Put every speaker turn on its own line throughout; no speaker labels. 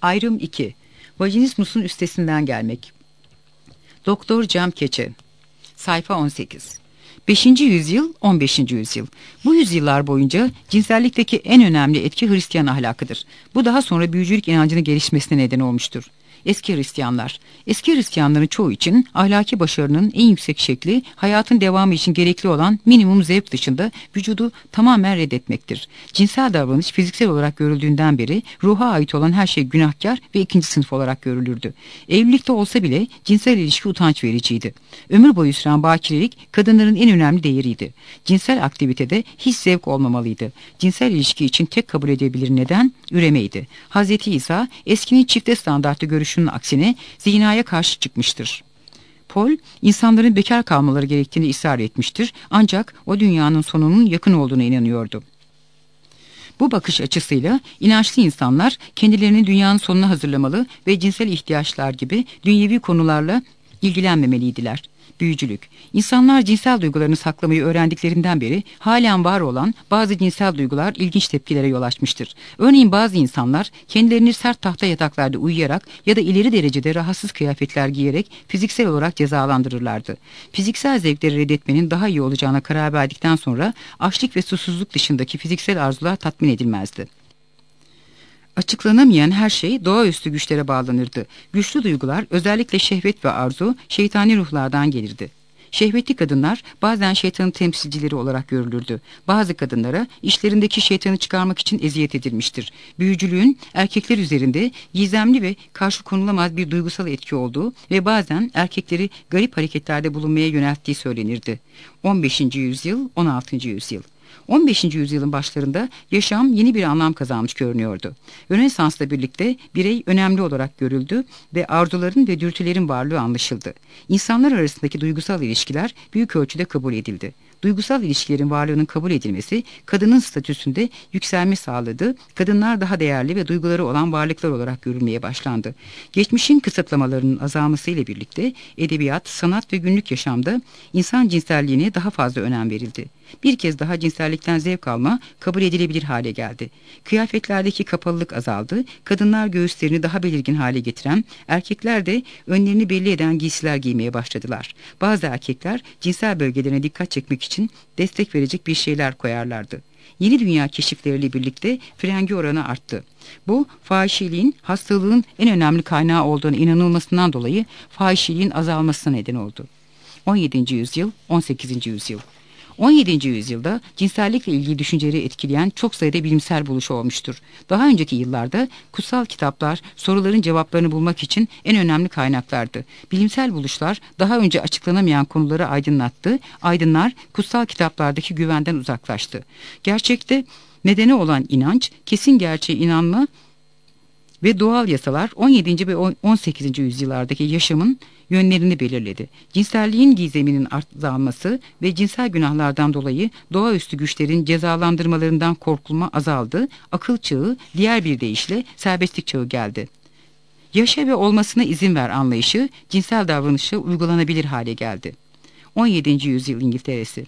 Ayrım 2. Vajinismus'un üstesinden gelmek. Doktor Cem Keçe. Sayfa 18. 5. yüzyıl, 15. yüzyıl. Bu yüzyıllar boyunca cinsellikteki en önemli etki Hristiyan ahlakıdır. Bu daha sonra büyücülük inancının gelişmesine neden olmuştur. Eski Hristiyanlar. Eski Hristiyanların çoğu için ahlaki başarının en yüksek şekli hayatın devamı için gerekli olan minimum zevk dışında vücudu tamamen reddetmektir. Cinsel davranış fiziksel olarak görüldüğünden beri ruha ait olan her şey günahkar ve ikinci sınıf olarak görülürdü. Evlilikte olsa bile cinsel ilişki utanç vericiydi. Ömür boyu süren bakirelik kadınların en önemli değeriydi. Cinsel aktivitede hiç zevk olmamalıydı. Cinsel ilişki için tek kabul edebilir neden üremeydi. Hazreti İsa eskinin çifte standartlı görüşünün aksine zinaya karşı çıkmıştır. Paul, insanların bekar kalmaları gerektiğini ısrar etmiştir, ancak o dünyanın sonunun yakın olduğuna inanıyordu. Bu bakış açısıyla inançlı insanlar kendilerini dünyanın sonuna hazırlamalı ve cinsel ihtiyaçlar gibi dünyevi konularla ilgilenmemeliydiler. Büyücülük. İnsanlar cinsel duygularını saklamayı öğrendiklerinden beri halen var olan bazı cinsel duygular ilginç tepkilere yol açmıştır. Örneğin bazı insanlar kendilerini sert tahta yataklarda uyuyarak ya da ileri derecede rahatsız kıyafetler giyerek fiziksel olarak cezalandırırlardı. Fiziksel zevkleri reddetmenin daha iyi olacağına karar verdikten sonra açlık ve susuzluk dışındaki fiziksel arzular tatmin edilmezdi. Açıklanamayan her şey doğaüstü güçlere bağlanırdı. Güçlü duygular, özellikle şehvet ve arzu, şeytani ruhlardan gelirdi. Şehvetli kadınlar bazen şeytanın temsilcileri olarak görülürdü. Bazı kadınlara işlerindeki şeytanı çıkarmak için eziyet edilmiştir. Büyücülüğün erkekler üzerinde gizemli ve karşı konulamaz bir duygusal etki olduğu ve bazen erkekleri garip hareketlerde bulunmaya yönelttiği söylenirdi. 15. yüzyıl, 16. yüzyıl. 15. yüzyılın başlarında yaşam yeni bir anlam kazanmış görünüyordu. Rönesans'la birlikte birey önemli olarak görüldü ve arzuların ve dürtülerin varlığı anlaşıldı. İnsanlar arasındaki duygusal ilişkiler büyük ölçüde kabul edildi. Duygusal ilişkilerin varlığının kabul edilmesi kadının statüsünde yükselme sağladı. Kadınlar daha değerli ve duyguları olan varlıklar olarak görülmeye başlandı. Geçmişin kısıtlamalarının azalmasıyla birlikte edebiyat, sanat ve günlük yaşamda insan cinselliğine daha fazla önem verildi. Bir kez daha cinsellikten zevk alma kabul edilebilir hale geldi. Kıyafetlerdeki kapalılık azaldı. Kadınlar göğüslerini daha belirgin hale getiren, erkekler de önlerini belli eden giysiler giymeye başladılar. Bazı erkekler cinsel bölgelerine dikkat çekmek için destek verecek bir şeyler koyarlardı. Yeni dünya keşifleriyle birlikte frengi oranı arttı. Bu, fahişeliğin hastalığın en önemli kaynağı olduğuna inanılmasından dolayı fahişeliğin azalmasına neden oldu. 17. yüzyıl, 18. yüzyıl. 17. yüzyılda cinsellikle ilgili düşünceleri etkileyen çok sayıda bilimsel buluş olmuştur. Daha önceki yıllarda kutsal kitaplar soruların cevaplarını bulmak için en önemli kaynaklardı. Bilimsel buluşlar daha önce açıklanamayan konuları aydınlattı. Aydınlar kutsal kitaplardaki güvenden uzaklaştı. Gerçekte nedeni olan inanç, kesin gerçeğe inanma ve doğal yasalar 17. ve 18. yüzyıllardaki yaşamın yönlerini belirledi. Cinselliğin gizeminin azalması ve cinsel günahlardan dolayı doğaüstü güçlerin cezalandırmalarından korkulma azaldı. Akıl çağı, diğer bir deyişle serbestlik çağı geldi. Yaşa ve olmasına izin ver anlayışı cinsel davranışa uygulanabilir hale geldi. 17. yüzyıl İngiltere'si.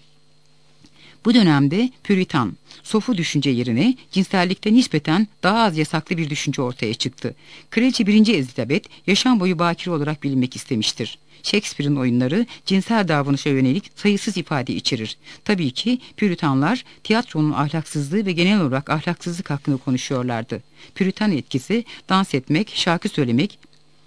Bu dönemde Puritan, sofu düşünce yerine cinsellikte nispeten daha az yasaklı bir düşünce ortaya çıktı. Kraliçe 1. Elizabeth yaşam boyu bakire olarak bilinmek istemiştir. Shakespeare'in oyunları cinsel davranışa yönelik sayısız ifade içerir. Tabii ki Puritanlar tiyatronun ahlaksızlığı ve genel olarak ahlaksızlık hakkında konuşuyorlardı. Puritan etkisi dans etmek, şarkı söylemek,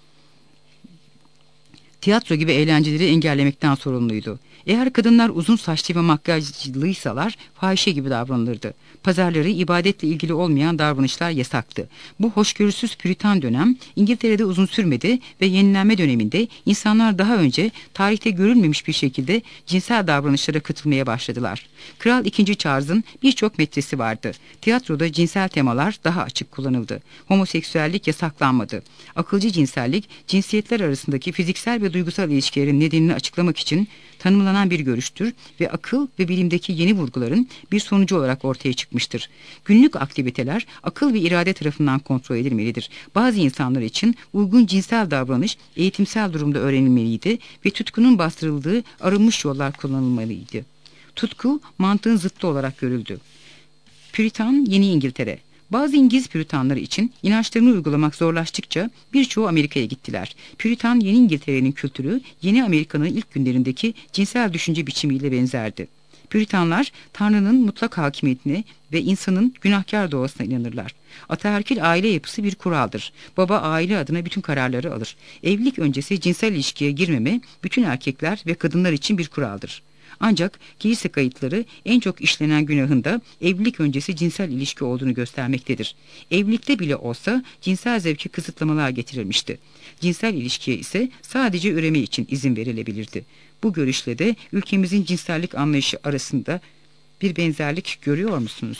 tiyatro gibi eğlenceleri engellemekten sorumluydu. Eğer kadınlar uzun saçlı ve makyajlıysalar fahişe gibi davranılırdı. Pazarları ibadetle ilgili olmayan davranışlar yasaktı. Bu hoşgörüsüz Püritan dönem İngiltere'de uzun sürmedi ve yenilenme döneminde insanlar daha önce tarihte görülmemiş bir şekilde cinsel davranışlara katılmaya başladılar. Kral II. Charles'ın birçok metresi vardı. Tiyatroda cinsel temalar daha açık kullanıldı. Homoseksüellik yasaklanmadı. Akılcı cinsellik, cinsiyetler arasındaki fiziksel ve duygusal ilişkilerin nedenini açıklamak için tanımlanan bir görüştür ve akıl ve bilimdeki yeni vurguların bir sonucu olarak ortaya çıkmıştır. Günlük aktiviteler akıl ve irade tarafından kontrol edilmelidir. Bazı insanlar için uygun cinsel davranış eğitimsel durumda öğrenilmeliydi ve tutkunun bastırıldığı arınmış yollar kullanılmalıydı. Tutku mantığın zıttı olarak görüldü. Puritan Yeni İngiltere. Bazı İngiliz Püritanları için inançlarını uygulamak zorlaştıkça birçoğu Amerika'ya gittiler. Püritan Yeni İngiltere'nin kültürü Yeni Amerika'nın ilk günlerindeki cinsel düşünce biçimiyle benzerdi. Püritanlar Tanrı'nın mutlak hakimiyetine ve insanın günahkar doğasına inanırlar. Ataerkil aile yapısı bir kuraldır. Baba aile adına bütün kararları alır. Evlilik öncesi cinsel ilişkiye girmeme bütün erkekler ve kadınlar için bir kuraldır. Ancak kilise kayıtları en çok işlenen günahın da evlilik öncesi cinsel ilişki olduğunu göstermektedir. Evlilikte bile olsa cinsel zevki kısıtlamalar getirilmişti. Cinsel ilişkiye ise sadece üreme için izin verilebilirdi. Bu görüşle de ülkemizin cinsellik anlayışı arasında bir benzerlik görüyor musunuz?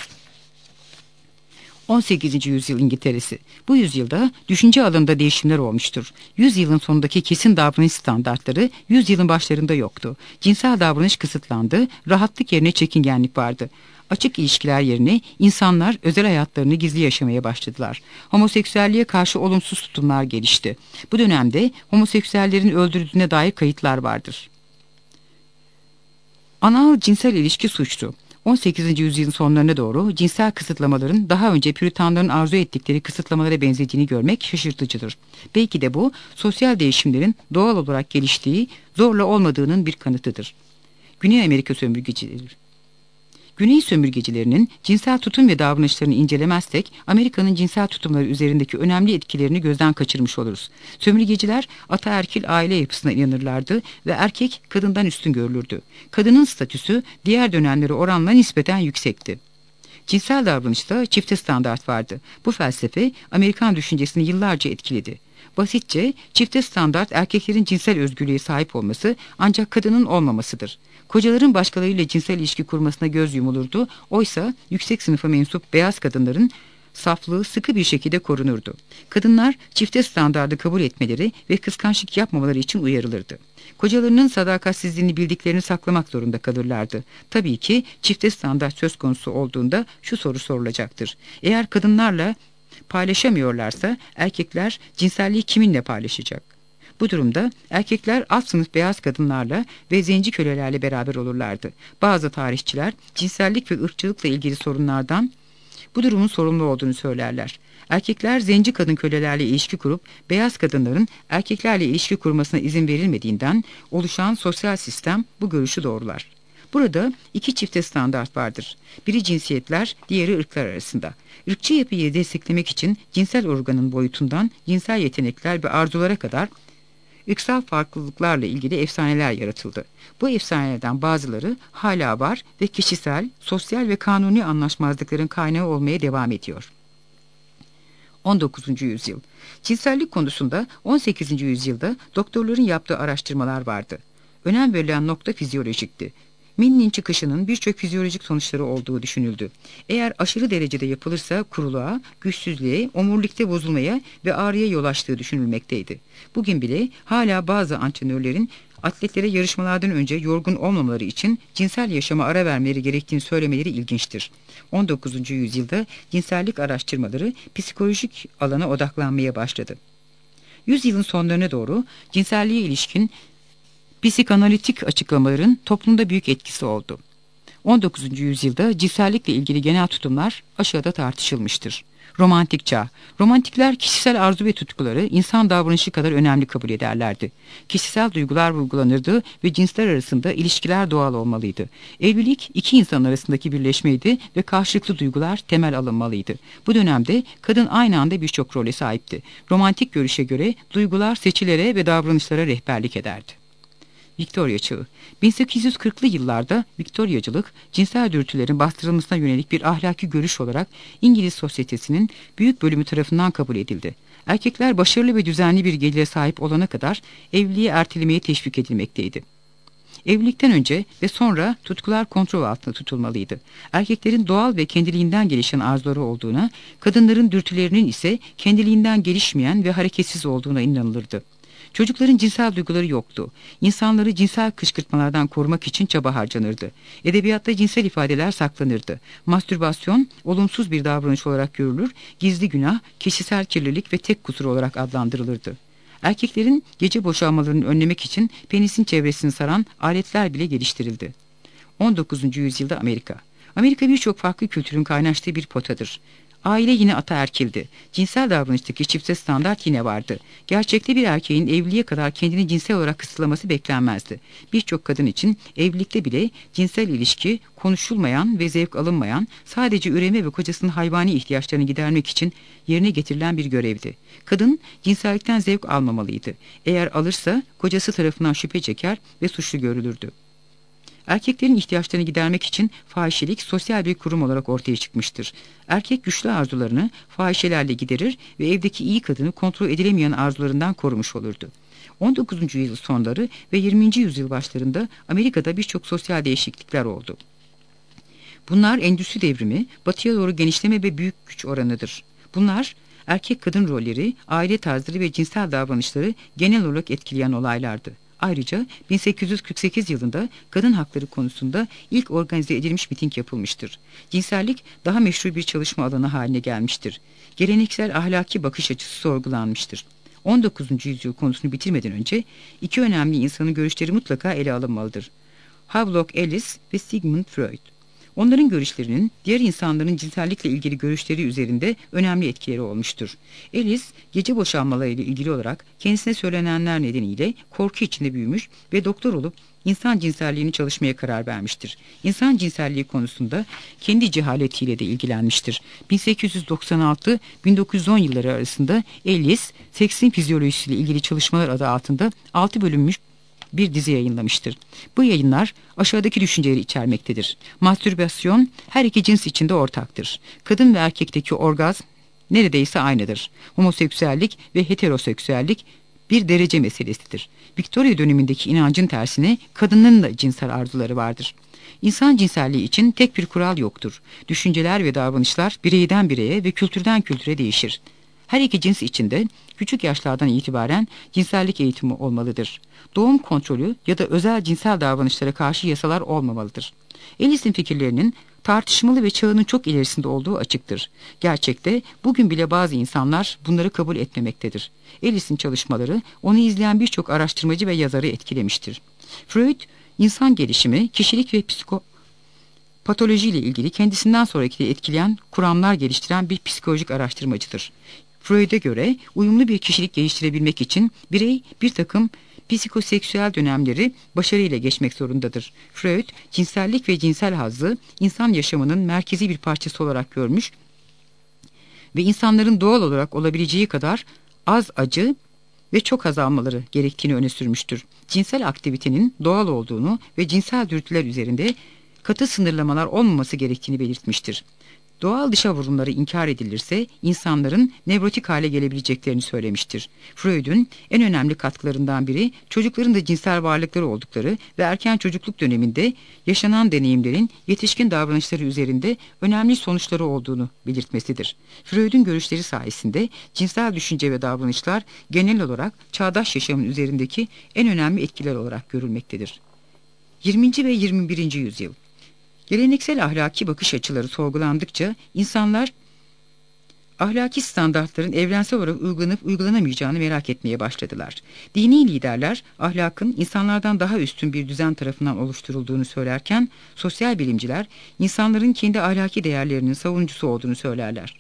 18. yüzyıl İngiltere'si. Bu yüzyılda düşünce alanında değişimler olmuştur. Yüzyılın sonundaki kesin davranış standartları yüzyılın başlarında yoktu. Cinsel davranış kısıtlandı, rahatlık yerine çekingenlik vardı. Açık ilişkiler yerine insanlar özel hayatlarını gizli yaşamaya başladılar. Homoseksüelliğe karşı olumsuz tutumlar gelişti. Bu dönemde homoseksüellerin öldürüldüğüne dair kayıtlar vardır. Anal cinsel ilişki suçtu. 18. yüzyılın sonlarına doğru cinsel kısıtlamaların daha önce Püritanların arzu ettikleri kısıtlamalara benzediğini görmek şaşırtıcıdır. Belki de bu sosyal değişimlerin doğal olarak geliştiği, zorla olmadığının bir kanıtıdır. Güney Amerika sömürgecileri. Güney sömürgecilerinin cinsel tutum ve davranışlarını incelemezsek Amerika'nın cinsel tutumları üzerindeki önemli etkilerini gözden kaçırmış oluruz. Sömürgeciler ataerkil aile yapısına inanırlardı ve erkek kadından üstün görülürdü. Kadının statüsü diğer dönemlere oranla nispeten yüksekti. Cinsel davranışta çifte standart vardı. Bu felsefe Amerikan düşüncesini yıllarca etkiledi. Basitçe çifte standart erkeklerin cinsel özgürlüğe sahip olması ancak kadının olmamasıdır. Kocaların başkalarıyla cinsel ilişki kurmasına göz yumulurdu. Oysa yüksek sınıfa mensup beyaz kadınların saflığı sıkı bir şekilde korunurdu. Kadınlar çifte standardı kabul etmeleri ve kıskançlık yapmamaları için uyarılırdı. Kocalarının sadakatsizliğini bildiklerini saklamak zorunda kalırlardı. Tabii ki çifte standart söz konusu olduğunda şu soru sorulacaktır. Eğer kadınlarla paylaşamıyorlarsa erkekler cinselliği kiminle paylaşacak? Bu durumda erkekler alt sınıf beyaz kadınlarla ve zenci kölelerle beraber olurlardı. Bazı tarihçiler cinsellik ve ırkçılıkla ilgili sorunlardan bu durumun sorumlu olduğunu söylerler. Erkekler zenci kadın kölelerle ilişki kurup beyaz kadınların erkeklerle ilişki kurmasına izin verilmediğinden oluşan sosyal sistem bu görüşü doğrular. Burada iki çifte standart vardır. Biri cinsiyetler, diğeri ırklar arasında. Irkçı yapıyı desteklemek için cinsel organın boyutundan cinsel yetenekler ve arzulara kadar ırksal farklılıklarla ilgili efsaneler yaratıldı. Bu efsanelerden bazıları hala var ve kişisel, sosyal ve kanuni anlaşmazlıkların kaynağı olmaya devam ediyor. 19. yüzyıl. Cinsellik konusunda 18. yüzyılda doktorların yaptığı araştırmalar vardı. Önem verilen nokta fizyolojikti. Minnin çıkışının birçok fizyolojik sonuçları olduğu düşünüldü. Eğer aşırı derecede yapılırsa kuruluğa, güçsüzlüğe, omurilikte bozulmaya ve ağrıya yol açtığı düşünülmekteydi. Bugün bile hala bazı antrenörlerin atletlere yarışmalardan önce yorgun olmamaları için cinsel yaşama ara vermeleri gerektiğini söylemeleri ilginçtir. 19. yüzyılda cinsellik araştırmaları psikolojik alana odaklanmaya başladı. Yüzyılın sonlarına doğru cinselliğe ilişkin psikanalitik açıklamaların toplumda büyük etkisi oldu. 19. yüzyılda cinsellikle ilgili genel tutumlar aşağıda tartışılmıştır. Romantik çağ. Romantikler kişisel arzu ve tutkuları insan davranışı kadar önemli kabul ederlerdi. Kişisel duygular vurgulanırdı ve cinsler arasında ilişkiler doğal olmalıydı. Evlilik iki insan arasındaki birleşmeydi ve karşılıklı duygular temel alınmalıydı. Bu dönemde kadın aynı anda birçok role sahipti. Romantik görüşe göre duygular seçilere ve davranışlara rehberlik ederdi. Victoria Çağı. 1840'lı yıllarda Victoriacılık, cinsel dürtülerin bastırılmasına yönelik bir ahlaki görüş olarak İngiliz sosyetesinin büyük bölümü tarafından kabul edildi. Erkekler başarılı ve düzenli bir gelire sahip olana kadar evliliği ertelemeye teşvik edilmekteydi. Evlilikten önce ve sonra tutkular kontrol altında tutulmalıydı. Erkeklerin doğal ve kendiliğinden gelişen arzuları olduğuna, kadınların dürtülerinin ise kendiliğinden gelişmeyen ve hareketsiz olduğuna inanılırdı. Çocukların cinsel duyguları yoktu. İnsanları cinsel kışkırtmalardan korumak için çaba harcanırdı. Edebiyatta cinsel ifadeler saklanırdı. Mastürbasyon olumsuz bir davranış olarak görülür, gizli günah, kişisel kirlilik ve tek kusur olarak adlandırılırdı. Erkeklerin gece boşalmalarını önlemek için penisin çevresini saran aletler bile geliştirildi. 19. yüzyılda Amerika. Amerika birçok farklı kültürün kaynaştığı bir potadır. Aile yine ataerkildi. Cinsel davranıştaki çifte standart yine vardı. Gerçekte bir erkeğin evliliğe kadar kendini cinsel olarak kısıtlaması beklenmezdi. Birçok kadın için evlilikte bile cinsel ilişki konuşulmayan ve zevk alınmayan, sadece üreme ve kocasının hayvani ihtiyaçlarını gidermek için yerine getirilen bir görevdi. Kadın cinsellikten zevk almamalıydı. Eğer alırsa kocası tarafından şüphe çeker ve suçlu görülürdü. Erkeklerin ihtiyaçlarını gidermek için fahişelik sosyal bir kurum olarak ortaya çıkmıştır. Erkek güçlü arzularını fahişelerle giderir ve evdeki iyi kadını kontrol edilemeyen arzularından korumuş olurdu. 19. yüzyıl sonları ve 20. yüzyıl başlarında Amerika'da birçok sosyal değişiklikler oldu. Bunlar endüstri devrimi, batıya doğru genişleme ve büyük güç oranıdır. Bunlar erkek kadın rolleri, aile tarzları ve cinsel davranışları genel olarak etkileyen olaylardı. Ayrıca 1848 yılında kadın hakları konusunda ilk organize edilmiş miting yapılmıştır. Cinsellik daha meşru bir çalışma alanı haline gelmiştir. Geleneksel ahlaki bakış açısı sorgulanmıştır. 19. yüzyıl konusunu bitirmeden önce iki önemli insanın görüşleri mutlaka ele alınmalıdır. Havelock Ellis ve Sigmund Freud. Onların görüşlerinin diğer insanların cinsellikle ilgili görüşleri üzerinde önemli etkileri olmuştur. Ellis, gece boşanmalarıyla ilgili olarak kendisine söylenenler nedeniyle korku içinde büyümüş ve doktor olup insan cinselliğini çalışmaya karar vermiştir. İnsan cinselliği konusunda kendi cehaletiyle de ilgilenmiştir. 1896-1910 yılları arasında Ellis, seksin fizyolojisiyle ilgili çalışmalar adı altında 6 bölünmüş bir dizi yayınlamıştır. Bu yayınlar aşağıdaki düşünceleri içermektedir. Mastürbasyon her iki cins içinde ortaktır. Kadın ve erkekteki orgazm neredeyse aynıdır. Homoseksüellik ve heteroseksüellik bir derece meselesidir. Victoria dönemindeki inancın tersine kadının da cinsel arzuları vardır. İnsan cinselliği için tek bir kural yoktur. Düşünceler ve davranışlar bireyden bireye ve kültürden kültüre değişir. Her iki cins içinde küçük yaşlardan itibaren cinsellik eğitimi olmalıdır. Doğum kontrolü ya da özel cinsel davranışlara karşı yasalar olmamalıdır. Ellis'in fikirlerinin tartışmalı ve çağının çok ilerisinde olduğu açıktır. Gerçekte bugün bile bazı insanlar bunları kabul etmemektedir. Ellis'in çalışmaları onu izleyen birçok araştırmacı ve yazarı etkilemiştir. Freud, insan gelişimi, kişilik ve patoloji ile ilgili kendisinden sonraki de etkileyen kuramlar geliştiren bir psikolojik araştırmacıdır. Freud'e göre uyumlu bir kişilik geliştirebilmek için birey bir takım psikoseksüel dönemleri başarıyla geçmek zorundadır. Freud, cinsellik ve cinsel hazzı insan yaşamının merkezi bir parçası olarak görmüş ve insanların doğal olarak olabileceği kadar az acı ve çok haz almaları gerektiğini öne sürmüştür. Cinsel aktivitenin doğal olduğunu ve cinsel dürtüler üzerinde katı sınırlamalar olmaması gerektiğini belirtmiştir. Doğal dışa vurumları inkar edilirse insanların nevrotik hale gelebileceklerini söylemiştir. Freud'un en önemli katkılarından biri çocukların da cinsel varlıkları oldukları ve erken çocukluk döneminde yaşanan deneyimlerin yetişkin davranışları üzerinde önemli sonuçları olduğunu belirtmesidir. Freud'un görüşleri sayesinde cinsel düşünce ve davranışlar genel olarak çağdaş yaşamın üzerindeki en önemli etkiler olarak görülmektedir. 20. ve 21. yüzyıl. Geleneksel ahlaki bakış açıları sorgulandıkça insanlar ahlaki standartların evrensel olarak uygulanıp uygulanamayacağını merak etmeye başladılar. Dini liderler ahlakın insanlardan daha üstün bir düzen tarafından oluşturulduğunu söylerken sosyal bilimciler insanların kendi ahlaki değerlerinin savunucusu olduğunu söylerler.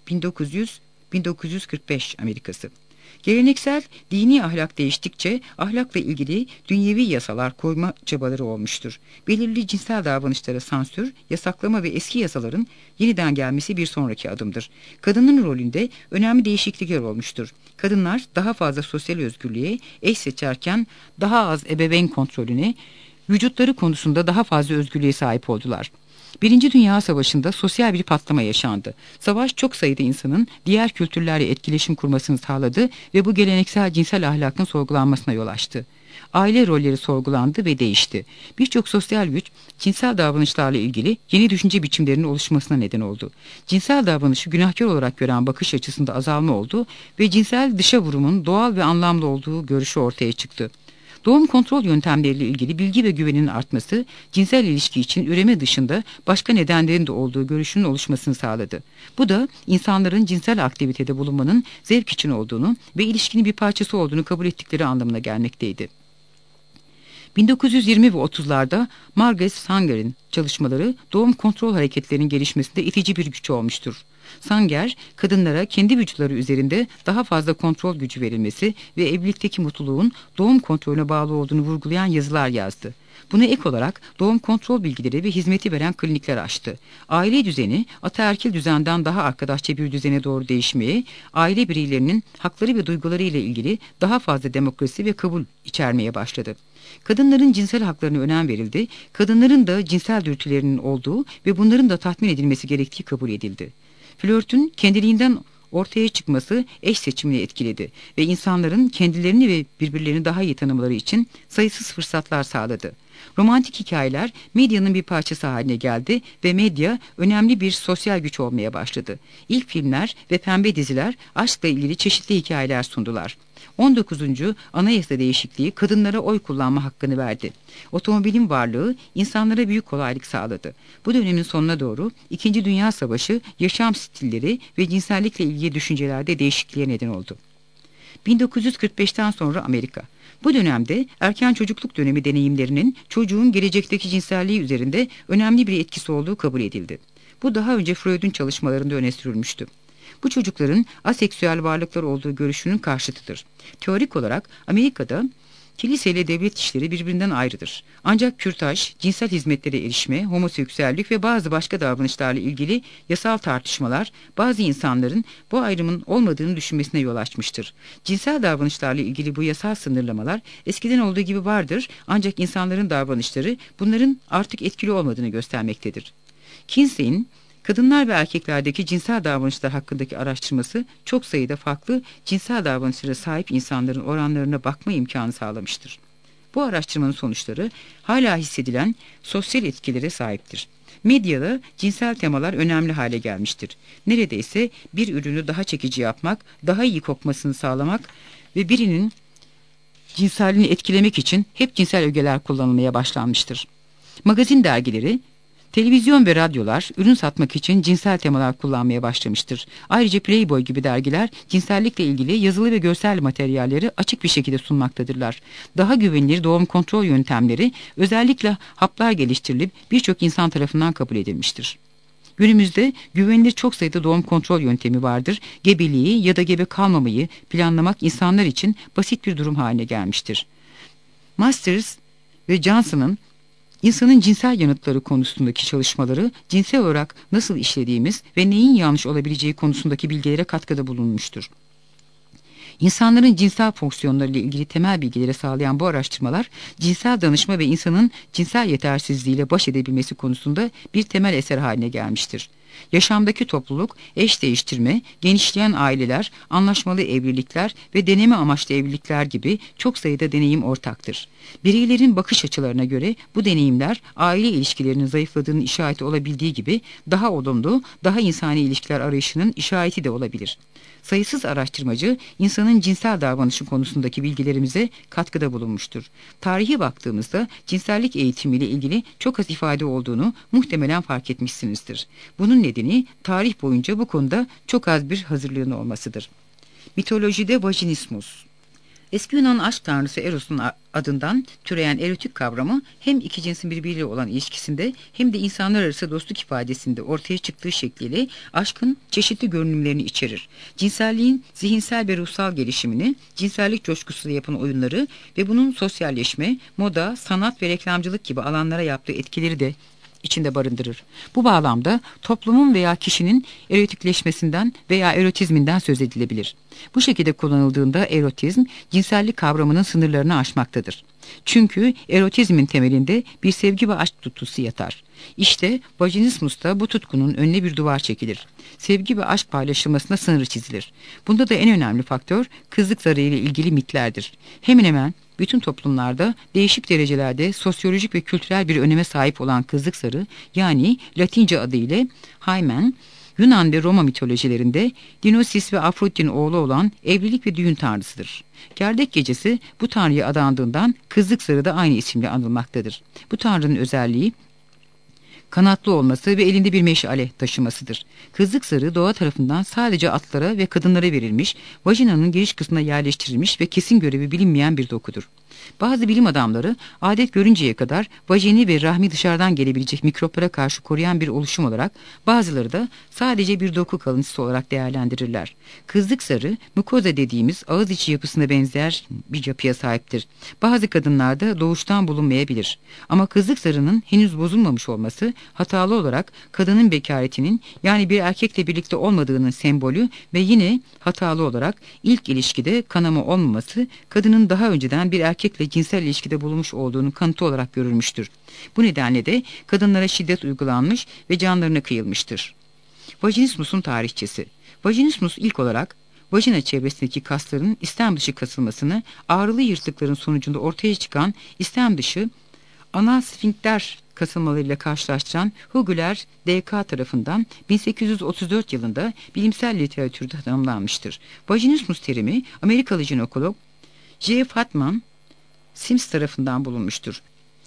1900-1945 Amerikası. Geleneksel dini ahlak değiştikçe ahlakla ilgili dünyevi yasalar koyma çabaları olmuştur. Belirli cinsel davranışlara sansür, yasaklama ve eski yasaların yeniden gelmesi bir sonraki adımdır. Kadının rolünde önemli değişiklikler olmuştur. Kadınlar daha fazla sosyal özgürlüğe, eş seçerken daha az ebeveyn kontrolüne, vücutları konusunda daha fazla özgürlüğe sahip oldular. Birinci Dünya Savaşı'nda sosyal bir patlama yaşandı. Savaş çok sayıda insanın diğer kültürlerle etkileşim kurmasını sağladı ve bu geleneksel cinsel ahlakın sorgulanmasına yol açtı. Aile rolleri sorgulandı ve değişti. Birçok sosyal güç cinsel davranışlarla ilgili yeni düşünce biçimlerinin oluşmasına neden oldu. Cinsel davranışı günahkar olarak gören bakış açısında azalma oldu ve cinsel dışa vurumun doğal ve anlamlı olduğu görüşü ortaya çıktı. Doğum kontrol yöntemleriyle ilgili bilgi ve güvenin artması, cinsel ilişki için üreme dışında başka nedenlerin de olduğu görüşünün oluşmasını sağladı. Bu da insanların cinsel aktivitede bulunmanın zevk için olduğunu ve ilişkinin bir parçası olduğunu kabul ettikleri anlamına gelmekteydi. 1920 ve 30'larda Margaret Sanger'in çalışmaları doğum kontrol hareketlerinin gelişmesinde itici bir güç olmuştur. Sanger, kadınlara kendi vücutları üzerinde daha fazla kontrol gücü verilmesi ve evlilikteki mutluluğun doğum kontrolüne bağlı olduğunu vurgulayan yazılar yazdı. Buna ek olarak doğum kontrol bilgileri ve hizmeti veren klinikler açtı. Aile düzeni ataerkil düzenden daha arkadaşça bir düzene doğru değişmeye, aile bireylerinin hakları ve duyguları ile ilgili daha fazla demokrasi ve kabul içermeye başladı. Kadınların cinsel haklarına önem verildi, kadınların da cinsel dürtülerinin olduğu ve bunların da tatmin edilmesi gerektiği kabul edildi. Flörtün kendiliğinden ortaya çıkması eş seçimini etkiledi ve insanların kendilerini ve birbirlerini daha iyi tanımaları için sayısız fırsatlar sağladı. Romantik hikayeler medyanın bir parçası haline geldi ve medya önemli bir sosyal güç olmaya başladı. İlk filmler ve pembe diziler aşkla ilgili çeşitli hikayeler sundular. 19. Anayasa değişikliği kadınlara oy kullanma hakkını verdi. Otomobilin varlığı insanlara büyük kolaylık sağladı. Bu dönemin sonuna doğru 2. Dünya Savaşı yaşam stilleri ve cinsellikle ilgili düşüncelerde değişikliğe neden oldu. 1945'ten sonra Amerika. Bu dönemde erken çocukluk dönemi deneyimlerinin çocuğun gelecekteki cinselliği üzerinde önemli bir etkisi olduğu kabul edildi. Bu daha önce Freud'un çalışmalarında öne sürülmüştü. Bu çocukların aseksüel varlıklar olduğu görüşünün karşıtıdır. Teorik olarak Amerika'da kilise ile devlet işleri birbirinden ayrıdır. Ancak kürtaj, cinsel hizmetlere erişme, homoseksüellik ve bazı başka davranışlarla ilgili yasal tartışmalar bazı insanların bu ayrımın olmadığını düşünmesine yol açmıştır. Cinsel davranışlarla ilgili bu yasal sınırlamalar eskiden olduğu gibi vardır, ancak insanların davranışları bunların artık etkili olmadığını göstermektedir. Kinsey'in kadınlar ve erkeklerdeki cinsel davranışlar hakkındaki araştırması çok sayıda farklı cinsel davranışlara sahip insanların oranlarına bakma imkanı sağlamıştır. Bu araştırmanın sonuçları hala hissedilen sosyal etkilere sahiptir. Medyada cinsel temalar önemli hale gelmiştir. Neredeyse bir ürünü daha çekici yapmak, daha iyi kokmasını sağlamak ve birinin cinselliğini etkilemek için hep cinsel ögeler kullanılmaya başlanmıştır. Magazin dergileri, televizyon ve radyolar ürün satmak için cinsel temalar kullanmaya başlamıştır. Ayrıca Playboy gibi dergiler cinsellikle ilgili yazılı ve görsel materyalleri açık bir şekilde sunmaktadırlar. Daha güvenilir doğum kontrol yöntemleri özellikle haplar geliştirilip birçok insan tarafından kabul edilmiştir. Günümüzde güvenilir çok sayıda doğum kontrol yöntemi vardır. Gebeliği ya da gebe kalmamayı planlamak insanlar için basit bir durum haline gelmiştir. Masters ve Johnson'ın İnsanın cinsel yanıtları konusundaki çalışmaları cinsel olarak nasıl işlediğimiz ve neyin yanlış olabileceği konusundaki bilgilere katkıda bulunmuştur. İnsanların cinsel fonksiyonlarıyla ilgili temel bilgileri sağlayan bu araştırmalar, cinsel danışma ve insanın cinsel yetersizliğiyle baş edebilmesi konusunda bir temel eser haline gelmiştir. Yaşamdaki topluluk, eş değiştirme, genişleyen aileler, anlaşmalı evlilikler ve deneme amaçlı evlilikler gibi çok sayıda deneyim ortaktır. Bireylerin bakış açılarına göre bu deneyimler aile ilişkilerinin zayıfladığının işareti olabildiği gibi daha olumlu, daha insani ilişkiler arayışının işareti de olabilir. Sayısız araştırmacı insanın cinsel davranışı konusundaki bilgilerimize katkıda bulunmuştur. Tarihe baktığımızda cinsellik eğitimiyle ilgili çok az ifade olduğunu muhtemelen fark etmişsinizdir. Bunun nedeni tarih boyunca bu konuda çok az bir hazırlığın olmasıdır. Mitolojide vajinismus. Eski Yunan aşk tanrısı Eros'un adından türeyen erotik kavramı hem iki cinsin birbiriyle olan ilişkisinde hem de insanlar arası dostluk ifadesinde ortaya çıktığı şekliyle aşkın çeşitli görünümlerini içerir. Cinselliğin zihinsel ve ruhsal gelişimini, cinsellik coşkusuyla yapan oyunları ve bunun sosyalleşme, moda, sanat ve reklamcılık gibi alanlara yaptığı etkileri de içinde barındırır. Bu bağlamda toplumun veya kişinin erotikleşmesinden veya erotizminden söz edilebilir. Bu şekilde kullanıldığında erotizm, cinsellik kavramının sınırlarını aşmaktadır. Çünkü erotizmin temelinde bir sevgi ve aşk tutkusu yatar. İşte vajinismusta bu tutkunun önüne bir duvar çekilir. Sevgi ve aşk paylaşılmasına sınır çizilir. Bunda da en önemli faktör kızlık zarı ile ilgili mitlerdir. Hemen hemen bütün toplumlarda değişik derecelerde sosyolojik ve kültürel bir öneme sahip olan kızlık zarı, yani Latince adıyla Hymen, Yunan ve Roma mitolojilerinde Dionysus ve Afrodit'in oğlu olan evlilik ve düğün tanrısıdır. Gerdek gecesi bu tanrıya adandığından kızlık zarı da aynı isimle anılmaktadır. Bu tanrının özelliği kanatlı olması ve elinde bir meşale taşımasıdır. Kızlık zarı doğa tarafından sadece atlara ve kadınlara verilmiş, vajinanın giriş kısmına yerleştirilmiş ve kesin görevi bilinmeyen bir dokudur. Bazı bilim adamları adet görünceye kadar vajeni ve rahmi dışarıdan gelebilecek mikroplara karşı koruyan bir oluşum olarak, bazıları da sadece bir doku kalıntısı olarak değerlendirirler. Kızlık zarı, mukoza dediğimiz ağız içi yapısına benzer bir yapıya sahiptir. Bazı kadınlarda doğuştan bulunmayabilir. Ama kızlık zarının henüz bozulmamış olması, hatalı olarak kadının bekaretinin, yani bir erkekle birlikte olmadığının sembolü ve yine hatalı olarak ilk ilişkide kanama olmaması, kadının daha önceden bir erkekle cinsel ilişkide bulunmuş olduğunun kanıtı olarak görülmüştür. Bu nedenle de kadınlara şiddet uygulanmış ve canlarına kıyılmıştır. Vajinismus'un tarihçesi. Vajinismus ilk olarak vajina çevresindeki kasların istem dışı kasılmasını, ağrılı yırtıkların sonucunda ortaya çıkan istem dışı anal sfinkter kasılmalarıyla karşılaştıran Hugüler D.K. tarafından 1834 yılında bilimsel literatürde tanımlanmıştır. Vajinismus terimi Amerikalı jinekolog J. Fatman Sims tarafından bulunmuştur.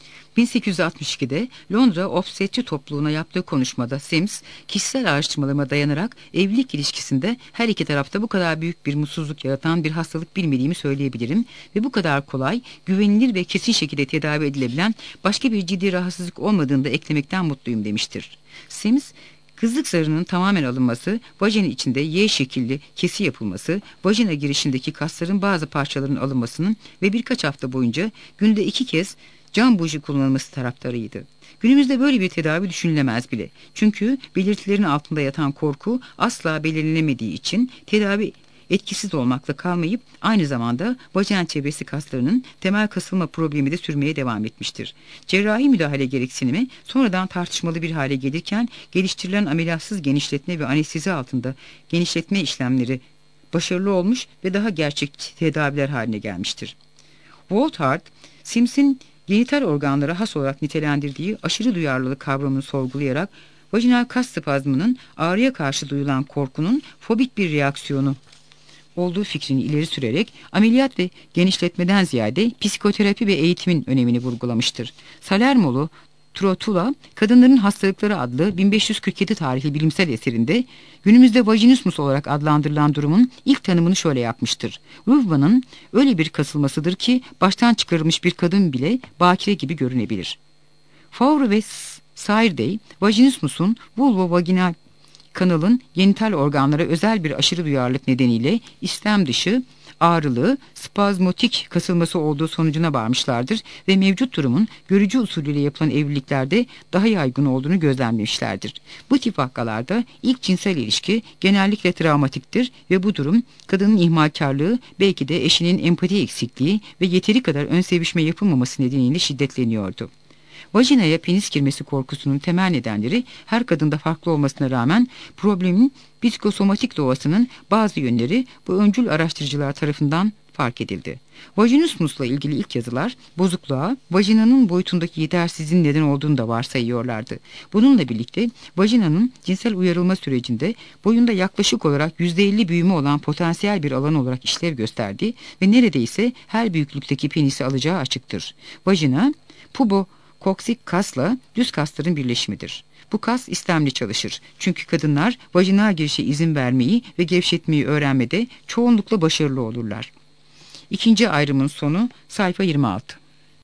1862'de Londra Obstetri topluluğuna yaptığı konuşmada Sims, kişisel araştırmalarıma dayanarak evlilik ilişkisinde her iki tarafta bu kadar büyük bir mutsuzluk yaratan bir hastalık bilmediğimi söyleyebilirim ve bu kadar kolay, güvenilir ve kesin şekilde tedavi edilebilen başka bir ciddi rahatsızlık olmadığını da eklemekten mutluyum demiştir. Sims, kızlık zarının tamamen alınması, vajina içinde Y şekilli kesi yapılması, vajina girişindeki kasların bazı parçalarının alınmasının ve birkaç hafta boyunca günde 2 kez cam buji kullanılması taraftarıydı. Günümüzde böyle bir tedavi düşünülemez bile. Çünkü belirtilerin altında yatan korku asla belirlenemediği için tedavi etkisiz olmakla kalmayıp aynı zamanda vajina çevresi kaslarının temel kasılma problemi de sürmeye devam etmiştir. Cerrahi müdahale gereksinimi sonradan tartışmalı bir hale gelirken geliştirilen ameliyatsız genişletme ve anestezi altında genişletme işlemleri başarılı olmuş ve daha gerçekçi tedaviler haline gelmiştir. Woltard, Sims'in genital organlara has olarak nitelendirdiği aşırı duyarlılık kavramını sorgulayarak vajinal kas spazmının ağrıya karşı duyulan korkunun fobik bir reaksiyonu olduğu fikrini ileri sürerek ameliyat ve genişletmeden ziyade psikoterapi ve eğitimin önemini vurgulamıştır. Salermolu Trotula, Kadınların Hastalıkları adlı 1547 tarihli bilimsel eserinde günümüzde vajinismus olarak adlandırılan durumun ilk tanımını şöyle yapmıştır. Vulvanın öyle bir kasılmasıdır ki baştan çıkarılmış bir kadın bile bakire gibi görünebilir. Faure ve Sairday, vajinismusun vulvo-vaginal kanalın genital organlara özel bir aşırı duyarlılık nedeniyle istem dışı, ağrılı, spazmotik kasılması olduğu sonucuna varmışlardır ve mevcut durumun görücü usulüyle yapılan evliliklerde daha yaygın olduğunu gözlemlemişlerdir. Bu tip vakalarda ilk cinsel ilişki genellikle travmatiktir ve bu durum kadının ihmalkarlığı, belki de eşinin empati eksikliği ve yeteri kadar ön sevişme yapılmaması nedeniyle şiddetleniyordu. Vajinaya penis girmesi korkusunun temel nedenleri her kadında farklı olmasına rağmen problemin psikosomatik doğasının bazı yönleri bu öncül araştırıcılar tarafından fark edildi. Vajinismusla ilgili ilk yazılar bozukluğa, vajinanın boyutundaki yetersizliğin neden olduğunu da varsayıyorlardı. Bununla birlikte vajinanın cinsel uyarılma sürecinde boyunda yaklaşık olarak %50 büyüme olan potansiyel bir alan olarak işlev gösterdiği ve neredeyse her büyüklükteki penisi alacağı açıktır. Vajina, pubokoksik kasla düz kasların birleşimidir. Bu kas istemli çalışır. Çünkü kadınlar vajinal girişe izin vermeyi ve gevşetmeyi öğrenmede çoğunlukla başarılı olurlar. İkinci ayrımın sonu sayfa 26.